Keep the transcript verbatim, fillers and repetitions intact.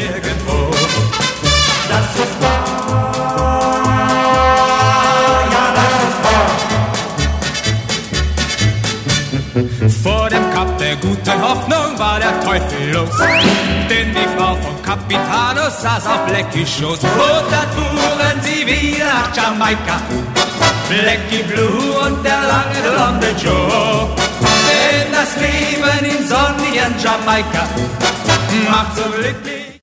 nirgendwo. Das ist wahr, ja, das ist wahr. Vor dem Kap der guten Hoffnung war der Teufel los, denn die Frau vom Capitano saß auf Blackies Schoß. Und dann fuhren sie wieder nach Jamaika, Blackie Blue und der lange blonde Joe. Denn das Leben in sonnigen Jamaika macht so glücklich.